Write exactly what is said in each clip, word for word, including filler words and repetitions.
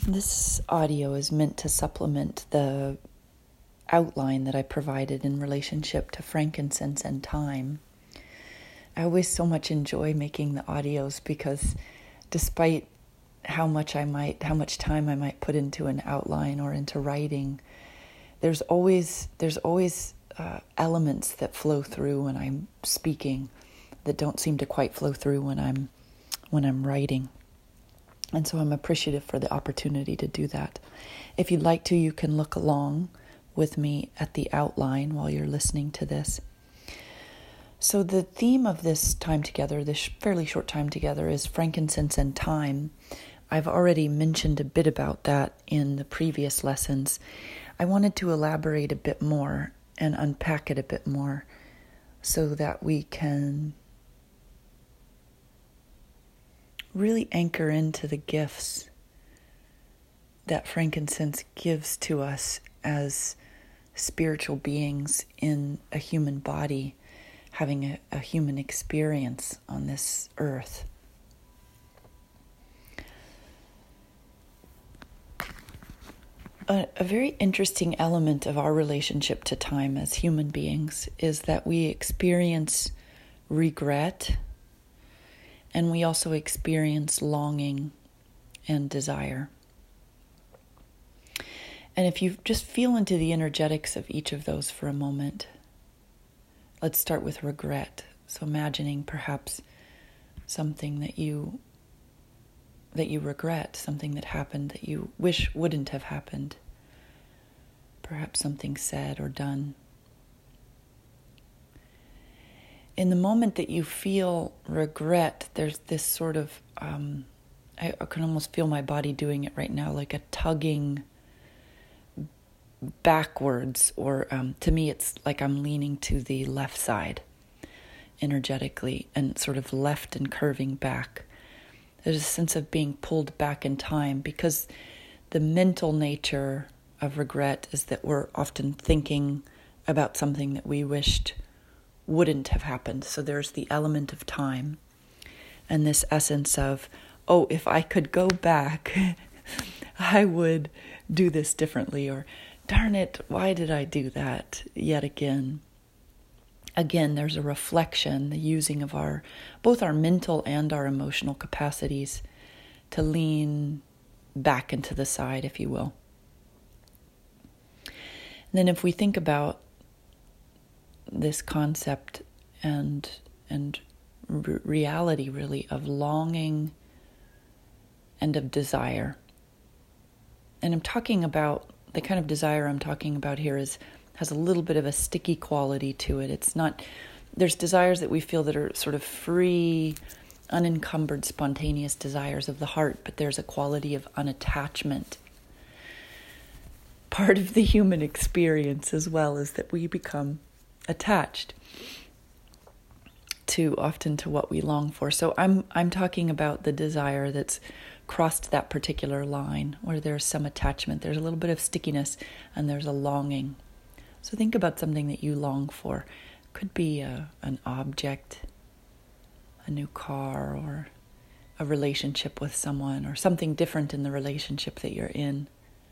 This audio is meant to supplement the outline that I provided in relationship to frankincense and thyme. I always so much enjoy making the audios because despite how much I might, how much time I might put into an outline or into writing, there's always there's always uh, elements that flow through when I'm speaking that don't seem to quite flow through when I'm when I'm writing. And so I'm appreciative for the opportunity to do that. If you'd like to, you can look along with me at the outline while you're listening to this. So the theme of this time together, this fairly short time together, is frankincense and thyme. I've already mentioned a bit about that in the previous lessons. I wanted to elaborate a bit more and unpack it a bit more so that we can really anchor into the gifts that frankincense gives to us as spiritual beings in a human body, having a, a human experience on this earth. A, a very interesting element of our relationship to time as human beings is that we experience regret, and we also experience longing and desire. And if you just feel into the energetics of each of those for a moment, let's start with regret. So imagining perhaps something that you that you regret, something that happened that you wish wouldn't have happened. Perhaps something said or done. In the moment that you feel regret, there's this sort of, um, I, I can almost feel my body doing it right now, like a tugging backwards, or um, to me it's like I'm leaning to the left side energetically and sort of left and curving back. There's a sense of being pulled back in time because the mental nature of regret is that we're often thinking about something that we wished wouldn't have happened. So there's the element of time and this essence of, oh, if I could go back, I would do this differently, or darn it, why did I do that yet again? Again, there's a reflection, the using of our, both our mental and our emotional capacities to lean back into the side, if you will. And then if we think about this concept and and r- reality really of longing and of desire. And I'm talking about the kind of desire I'm talking about here is has a little bit of a sticky quality to it. It's not, there's desires that we feel that are sort of free, unencumbered, spontaneous desires of the heart, but there's a quality of unattachment. Part of the human experience as well is that we become attached to often to what we long for. So I'm I'm talking about the desire that's crossed that particular line where there's some attachment, there's a little bit of stickiness, and there's a longing. So think about something that you long for. Could be a, an object, a new car, or a relationship with someone, or something different in the relationship that you're in.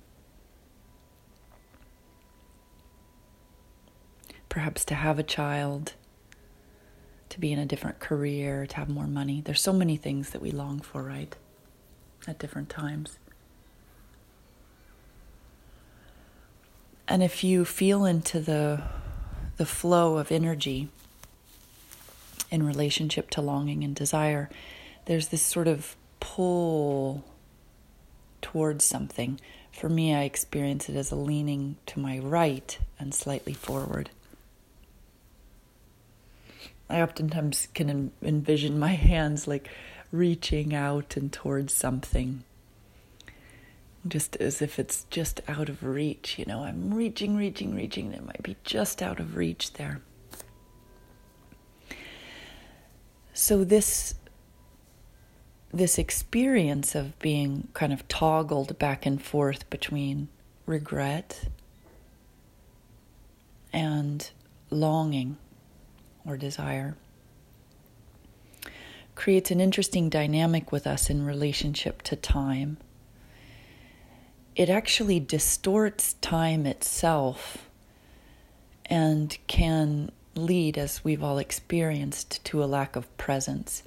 Perhaps to have a child, to be in a different career, to have more money. There's so many things that we long for, right? At different times. And if you feel into the the flow of energy in relationship to longing and desire, there's this sort of pull towards something. For me, I experience it as a leaning to my right and slightly forward. I oftentimes can envision my hands like reaching out and towards something, just as if it's just out of reach. You know, I'm reaching, reaching, reaching, and it might be just out of reach there. So this this experience of being kind of toggled back and forth between regret and longing or desire creates an interesting dynamic with us in relationship to time. it actually distorts time itself and can lead, as we've all experienced, to a lack of presence.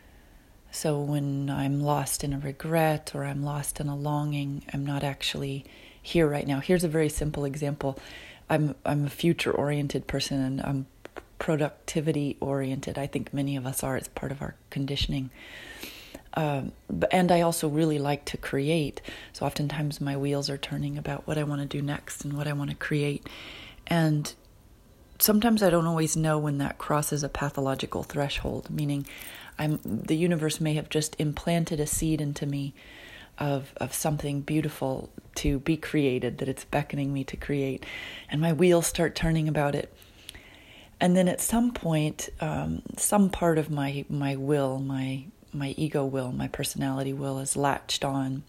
So when I'm lost in a regret or I'm lost in a longing, I'm not actually here right now. Here's a very simple example. I'm I'm a future-oriented person, and I'm productivity-oriented. I think many of us are. It's part of our conditioning. Um, and I also really like to create. So oftentimes my wheels are turning about what I want to do next and what I want to create. And sometimes I don't always know when that crosses a pathological threshold, meaning I'm the universe may have just implanted a seed into me of of something beautiful to be created, that it's beckoning me to create, and my wheels start turning about it. And then at some point, um, some part of my my will, my my ego will, my personality will is latched on,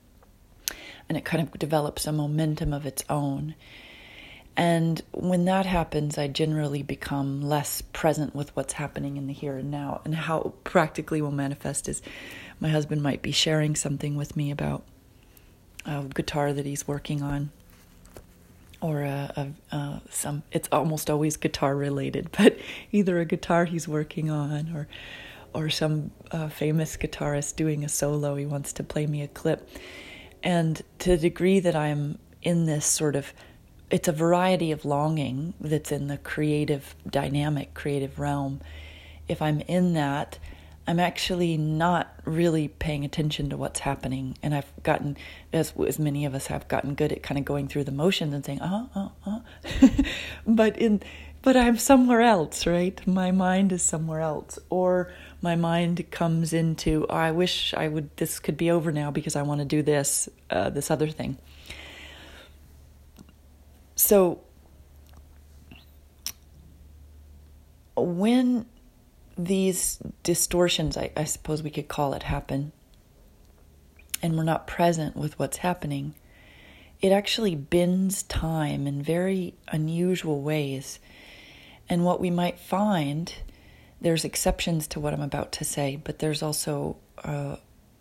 and it kind of develops a momentum of its own. And when that happens, I generally become less present with what's happening in the here and now. And how practically will manifest is my husband might be sharing something with me about a guitar that he's working on, or a, a, uh, some. It's almost always guitar related, but either a guitar he's working on, or or some uh, famous guitarist doing a solo. He wants to play me a clip, and to the degree that I'm in this sort of, it's a variety of longing that's in the creative dynamic, creative realm. If I'm in that, I'm actually not really paying attention to what's happening. And I've gotten, as as many of us have gotten good at kind of going through the motions and saying, uh, uh, uh. but in, but I'm somewhere else, right? My mind is somewhere else. Or my mind comes into, oh, I wish I would, this could be over now because I want to do this, uh, this other thing. So when these distortions, I, I suppose we could call it, happen, and we're not present with what's happening, it actually bends time in very unusual ways. And what we might find, there's exceptions to what I'm about to say, but there's also uh,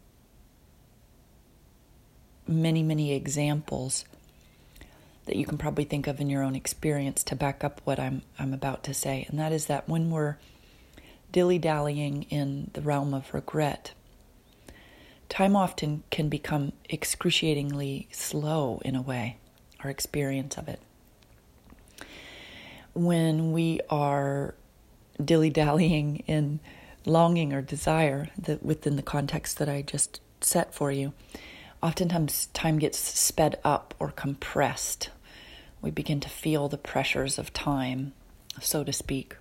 many, many examples that you can probably think of in your own experience to back up what I'm I'm about to say. And that is that when we're dilly-dallying in the realm of regret, time often can become excruciatingly slow in a way, our experience of it. When we are dilly-dallying in longing or desire, that within the context that I just set for you, oftentimes time gets sped up or compressed. We begin to feel the pressures of time, so to speak.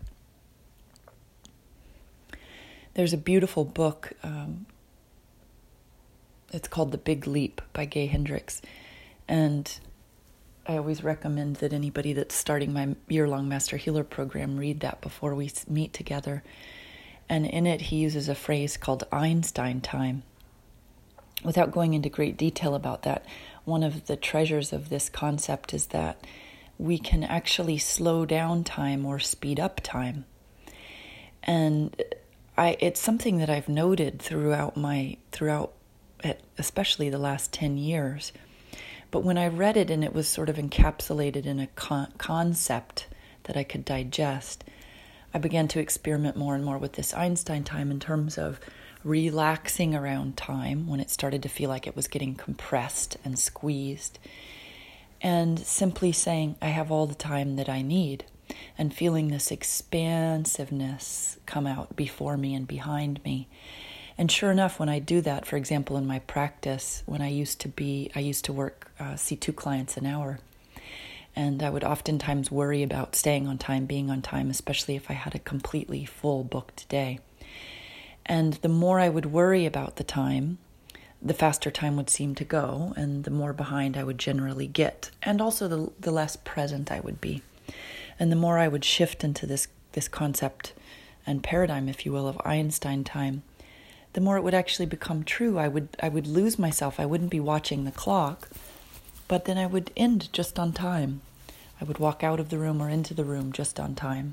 There's a beautiful book, um, it's called The Big Leap by Gay Hendricks. And I always recommend that anybody that's starting my year-long Master Healer program read that before we meet together. And in it, he uses a phrase called Einstein time. Without going into great detail about that, one of the treasures of this concept is that we can actually slow down time or speed up time. And I, it's something that I've noted throughout my, throughout especially the last ten years. But when I read it and it was sort of encapsulated in a con- concept that I could digest, I began to experiment more and more with this Einstein time in terms of relaxing around time when it started to feel like it was getting compressed and squeezed, and simply saying, I have all the time that I need, and feeling this expansiveness come out before me and behind me. And sure enough, when I do that, for example, in my practice, when I used to be, I used to work, uh, see two clients an hour, and I would oftentimes worry about staying on time, being on time, especially if I had a completely full booked day. And the more I would worry about the time, the faster time would seem to go, and the more behind I would generally get, and also the the less present I would be. And the more I would shift into this, this concept and paradigm, if you will, of Einstein time, the more it would actually become true. I would I would lose myself. I wouldn't be watching the clock, but then I would end just on time. I would walk out of the room or into the room just on time.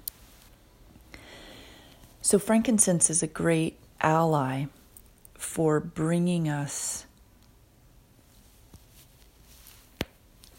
So frankincense is a great ally for bringing us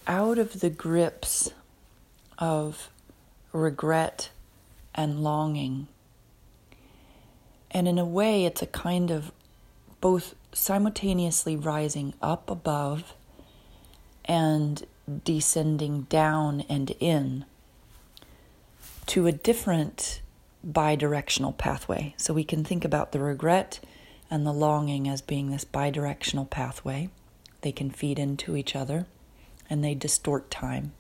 out of the grips of regret and longing. And in a way, it's a kind of both simultaneously rising up above and descending down and in to a different bidirectional pathway. So we can think about the regret and the longing as being this bidirectional pathway. They can feed into each other and they distort time.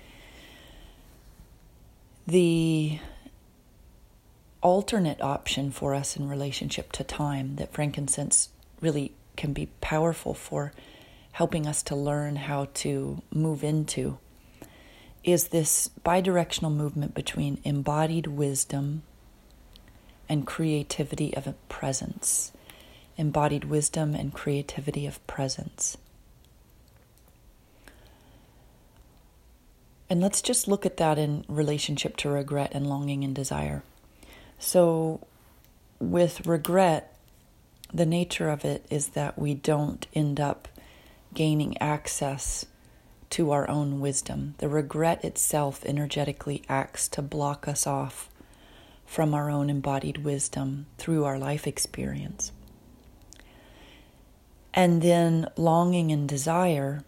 The alternate option for us in relationship to time that frankincense really can be powerful for helping us to learn how to move into is this bidirectional movement between embodied wisdom and creativity of a presence. Embodied wisdom and creativity of presence. And let's just look at that in relationship to regret and longing and desire. So with regret, the nature of it is that we don't end up gaining access to our own wisdom. The regret itself energetically acts to block us off from our own embodied wisdom through our life experience. And then longing and desire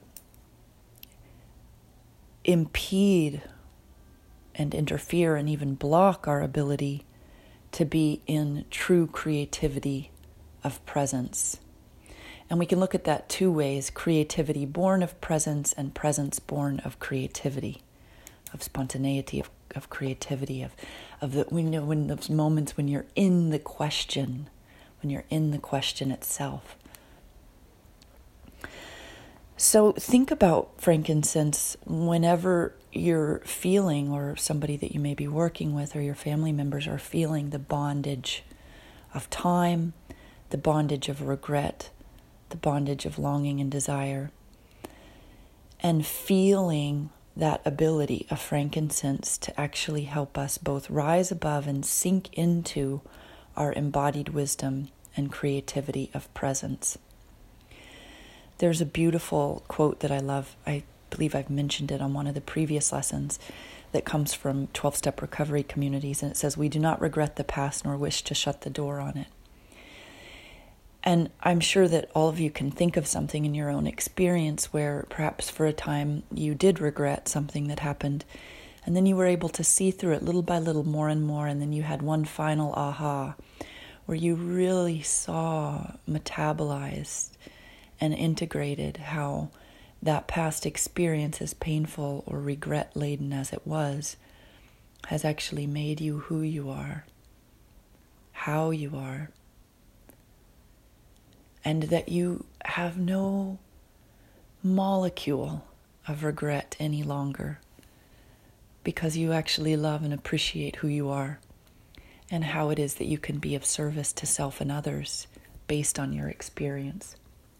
impede and interfere and even block our ability to be in true creativity of presence. And we can look at that two ways: creativity born of presence and presence born of creativity, of spontaneity, of, of creativity, of, of the, we know when those moments when you're in the question, when you're in the question itself. So think about frankincense whenever you're feeling, or somebody that you may be working with or your family members are feeling the bondage of time, the bondage of regret, the bondage of longing and desire, and feeling that ability of frankincense to actually help us both rise above and sink into our embodied wisdom and creativity of presence. There's a beautiful quote that I love. I believe I've mentioned it on one of the previous lessons that comes from twelve-step recovery communities, and it says, "We do not regret the past nor wish to shut the door on it." And I'm sure that all of you can think of something in your own experience where perhaps for a time you did regret something that happened, and then you were able to see through it little by little, more and more, and then you had one final aha where you really saw, metabolized, and integrated how that past experience, as painful or regret-laden as it was, has actually made you who you are, how you are, and that you have no molecule of regret any longer because you actually love and appreciate who you are and how it is that you can be of service to self and others based on your experience.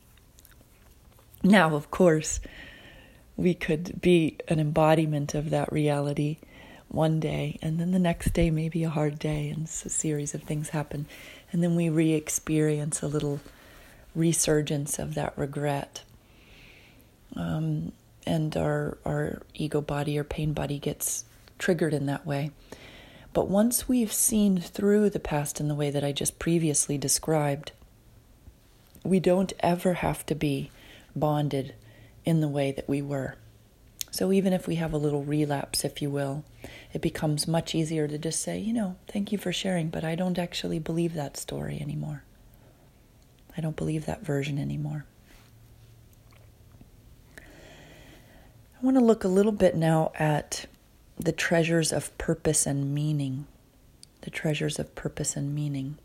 Now, of course, we could be an embodiment of that reality one day, and then the next day may be a hard day, and a series of things happen, and then we re-experience a little resurgence of that regret, um, and our our ego body or pain body gets triggered in that way. But once we've seen through the past in the way that I just previously described, we don't ever have to be bonded in the way that we were. So even if we have a little relapse, if you will, it becomes much easier to just say, you know, thank you for sharing, but I don't actually believe that story anymore. I don't believe that version anymore. I want to look a little bit now at the treasures of purpose and meaning. The treasures of purpose and meaning.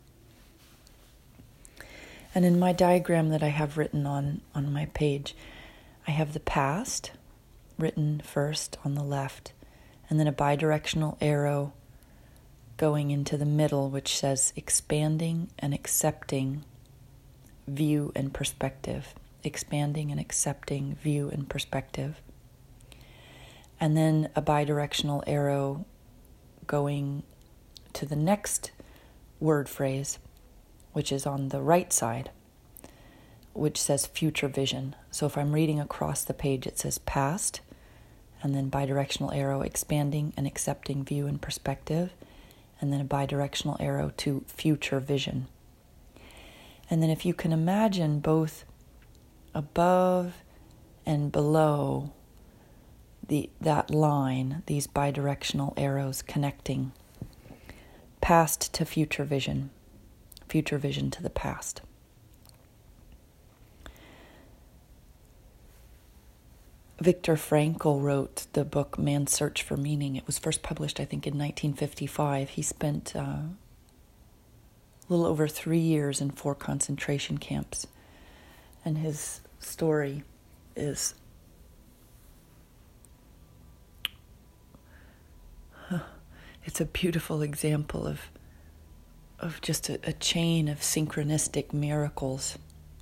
And in my diagram that I have written on, on my page, I have the past written first on the left, and then a bidirectional arrow going into the middle, which says expanding and accepting view and perspective. Expanding and accepting view and perspective. And then a bidirectional arrow going to the next word phrase, which is on the right side, which says future vision. So if I'm reading across the page, it says past, and then bidirectional arrow expanding and accepting view and perspective, and then a bidirectional arrow to future vision. And then if you can imagine both above and below the that line, these bidirectional arrows connecting past to future vision, future vision to the past. Viktor Frankl wrote the book Man's Search for Meaning. It was first published, I think, in nineteen fifty-five. He spent uh, a little over three years in four concentration camps. And his story is huh, it's a beautiful example of of just a, a chain of synchronistic miracles,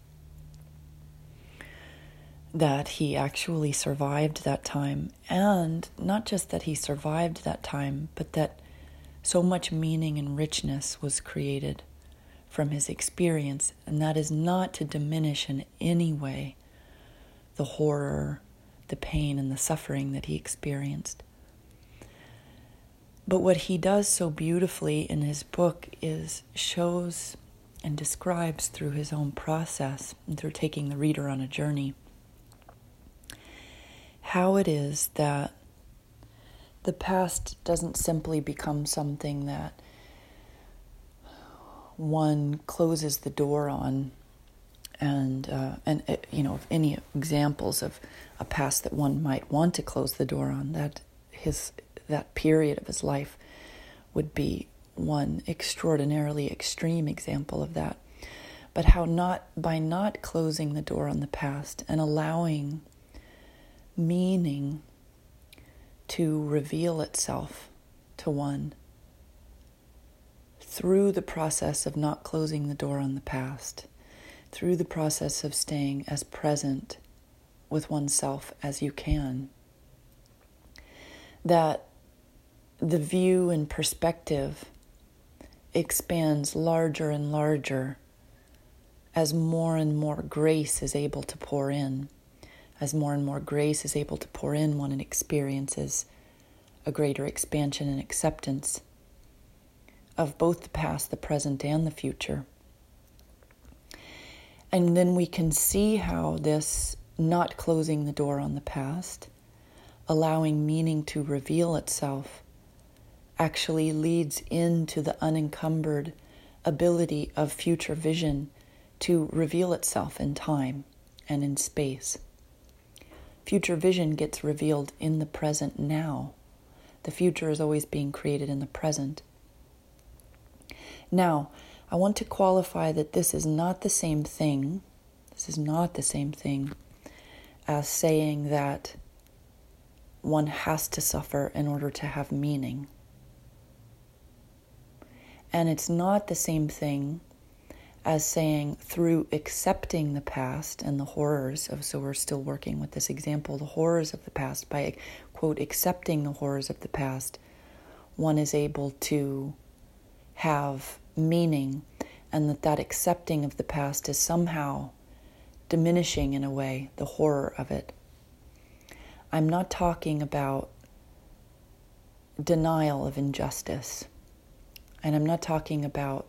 that he actually survived that time. And not just that he survived that time, but that so much meaning and richness was created from his experience. And that is not to diminish in any way the horror, the pain, and the suffering that he experienced. But what he does so beautifully in his book is shows and describes through his own process and through taking the reader on a journey how it is that the past doesn't simply become something that one closes the door on, and uh, and uh, you know, any examples of a past that one might want to close the door on, that his that period of his life would be one extraordinarily extreme example of that. But how not by not closing the door on the past and allowing meaning to reveal itself to one through the process of not closing the door on the past, through the process of staying as present with oneself as you can, that the view and perspective expands larger and larger as more and more grace is able to pour in. As more and more grace is able to pour in, one experiences a greater expansion and acceptance of both the past, the present, and the future. And then we can see how this not closing the door on the past, allowing meaning to reveal itself, actually leads into the unencumbered ability of future vision to reveal itself in time and in space. Future vision gets revealed in the present now. The future is always being created in the present. Now, I want to qualify that this is not the same thing. This is not the same thing as saying that one has to suffer in order to have meaning. And it's not the same thing as saying through accepting the past and the horrors of, so we're still working with this example, the horrors of the past, by, quote, accepting the horrors of the past, one is able to have meaning, and that that accepting of the past is somehow diminishing in a way the horror of it. I'm not talking about denial of injustice, and I'm not talking about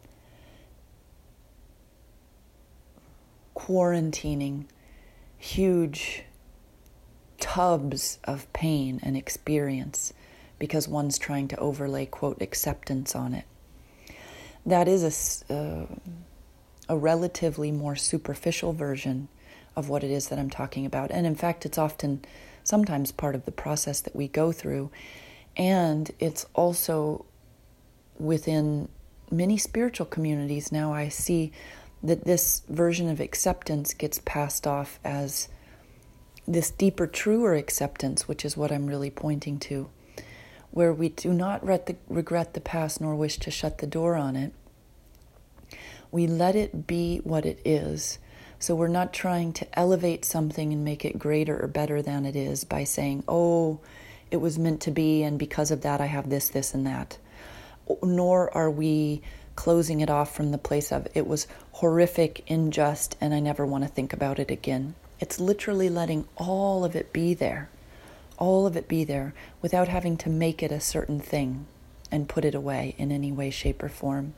quarantining huge tubs of pain and experience because one's trying to overlay, quote, acceptance on it. That is a, uh, a relatively more superficial version of what it is that I'm talking about. And in fact, it's often, sometimes part of the process that we go through. And it's also within many spiritual communities now, I see that this version of acceptance gets passed off as this deeper, truer acceptance, which is what I'm really pointing to, where we do not regret the past nor wish to shut the door on it. We let it be what it is. So we're not trying to elevate something and make it greater or better than it is by saying, oh, it was meant to be, and because of that I have this, this, and that. Nor are we closing it off from the place of it was horrific, unjust, and I never want to think about it again. It's literally letting all of it be there. all of it be there without having to make it a certain thing and put it away in any way, shape, or form.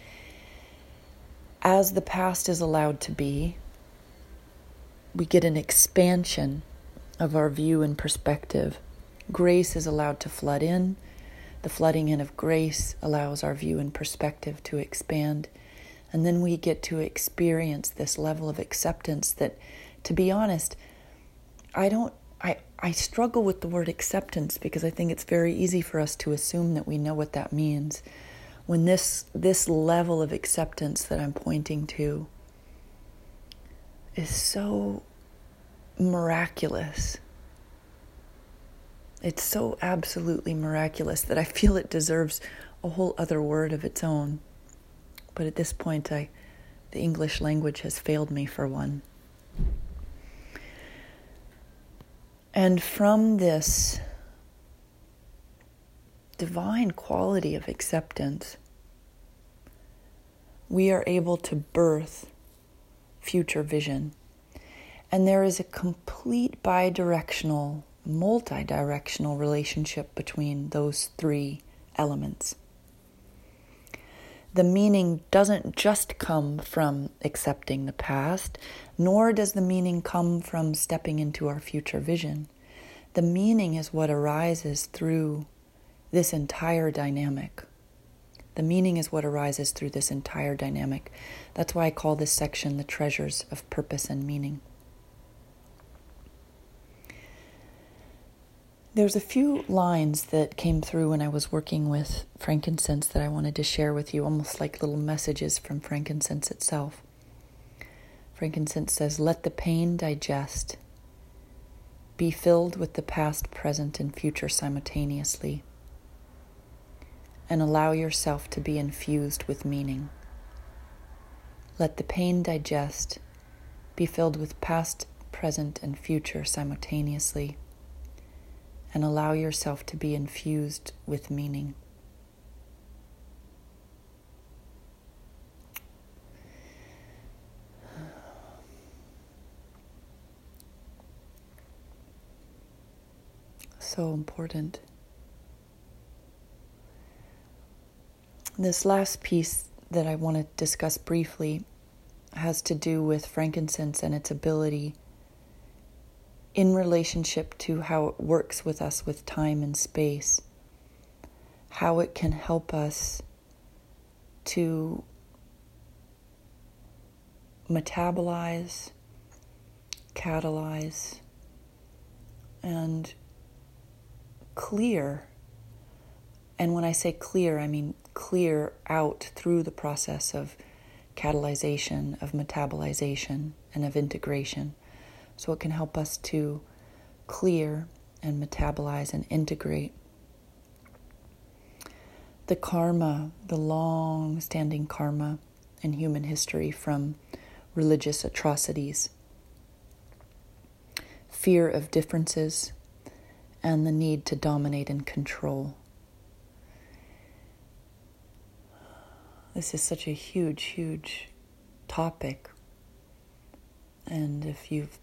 As the past is allowed to be, we get an expansion of our view and perspective. Grace is allowed to flood in. The flooding in of grace allows our view and perspective to expand. And then we get to experience this level of acceptance that, to be honest, I don't, I, I struggle with the word acceptance because I think it's very easy for us to assume that we know what that means. When this, this level of acceptance that I'm pointing to is so miraculous. It's so absolutely miraculous that I feel it deserves a whole other word of its own. But at this point, I, the English language has failed me for one. And from this divine quality of acceptance, we are able to birth future vision. And there is a complete bidirectional, multi-directional relationship between those three elements. The meaning doesn't just come from accepting the past, nor does the meaning come from stepping into our future vision. The meaning is what arises through this entire dynamic. The meaning is what arises through this entire dynamic. That's why I call this section the treasures of purpose and meaning. There's a few lines that came through when I was working with frankincense that I wanted to share with you, almost like little messages from frankincense itself. Frankincense says, "Let the pain digest. Be filled with the past, present, and future simultaneously. And allow yourself to be infused with meaning. Let the pain digest. Be filled with past, present, and future simultaneously. And allow yourself to be infused with meaning." So important. This last piece that I want to discuss briefly has to do with frankincense and its ability in relationship to how it works with us with time and space, how it can help us to metabolize, catalyze, and clear. And when I say clear, I mean clear out through the process of catalyzation, of metabolization, and of integration. So it can help us to clear and metabolize and integrate the karma, the long-standing karma in human history from religious atrocities, fear of differences, and the need to dominate and control. This is such a huge, huge topic. And if you've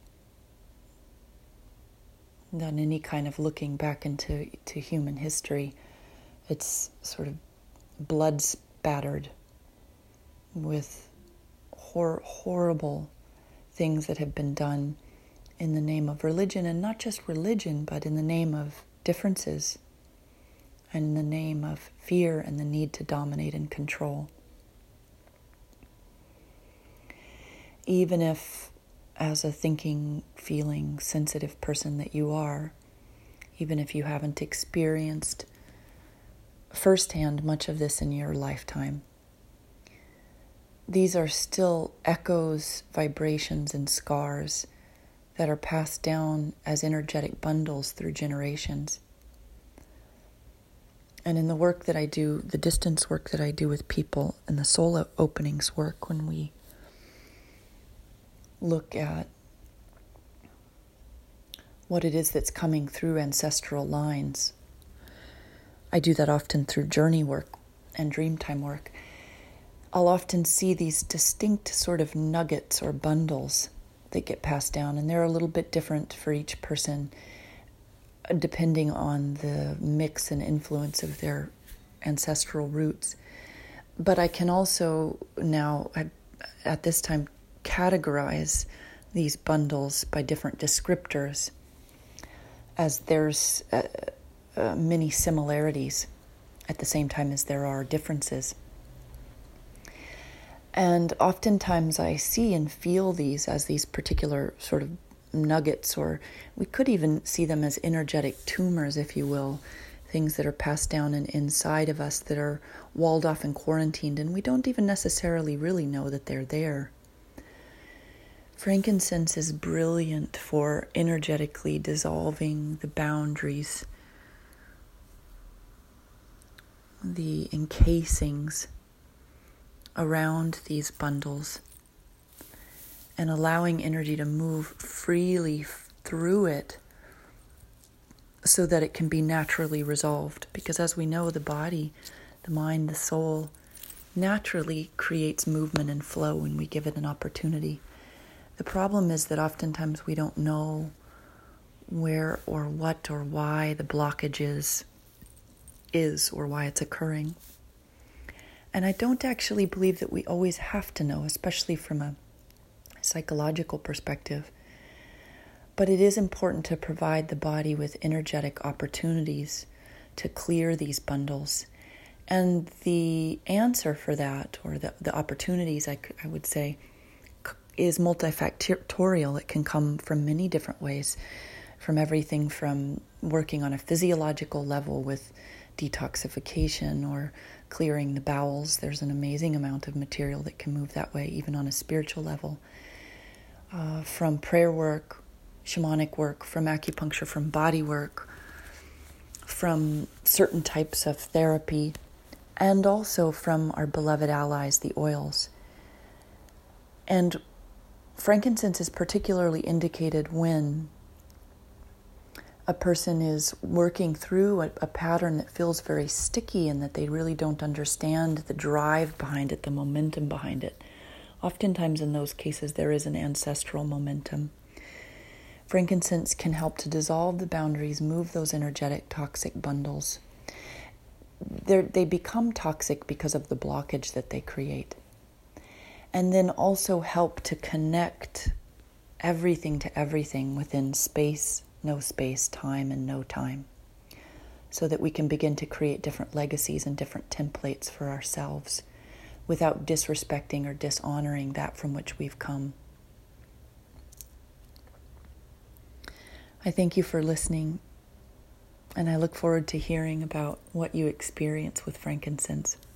done any kind of looking back into to human history, it's sort of blood spattered with hor- horrible things that have been done in the name of religion, and not just religion, but in the name of differences, and in the name of fear and the need to dominate and control. Even if, as a thinking, feeling, sensitive person that you are, even if you haven't experienced firsthand much of this in your lifetime, these are still echoes, vibrations, and scars that are passed down as energetic bundles through generations. And in the work that I do, the distance work that I do with people, and the soul openings work, when we look at what it is that's coming through ancestral lines, I do that often through journey work and dreamtime work. I'll often see these distinct sort of nuggets or bundles that get passed down, and they're a little bit different for each person. depending on the mix and influence of their ancestral roots. But I can also now, at this time, categorize these bundles by different descriptors, as there's uh, uh, many similarities at the same time as there are differences. And oftentimes I see and feel these as these particular sort of nuggets, or we could even see them as energetic tumors, if you will, things that are passed down and inside of us that are walled off and quarantined, and we don't even necessarily really know that they're there. Frankincense is brilliant for energetically dissolving the boundaries, the encasings around these bundles, and allowing energy to move freely through it so that it can be naturally resolved. Because as we know, the body, the mind, the soul naturally creates movement and flow when we give it an opportunity. The problem is that oftentimes we don't know where or what or why the blockage is, is or why it's occurring. And I don't actually believe that we always have to know, especially from a psychological perspective. But it is important to provide the body with energetic opportunities to clear these bundles. And the answer for that, or the, the opportunities, I, I would say, is multifactorial. It can come from many different ways, from everything from working on a physiological level with detoxification or clearing the bowels. There's an amazing amount of material that can move that way, even on a spiritual level. Uh, from prayer work, shamanic work, from acupuncture, from body work, from certain types of therapy, and also from our beloved allies, the oils. And frankincense is particularly indicated when a person is working through a, a pattern that feels very sticky and that they really don't understand the drive behind it, the momentum behind it. Oftentimes in those cases, there is an ancestral momentum. Frankincense can help to dissolve the boundaries, move those energetic toxic bundles. They're, they become toxic because of the blockage that they create. And then also help to connect everything to everything within space, no space, time, and no time, so that we can begin to create different legacies and different templates for ourselves without disrespecting or dishonoring that from which we've come. I thank you for listening, and I look forward to hearing about what you experience with frankincense.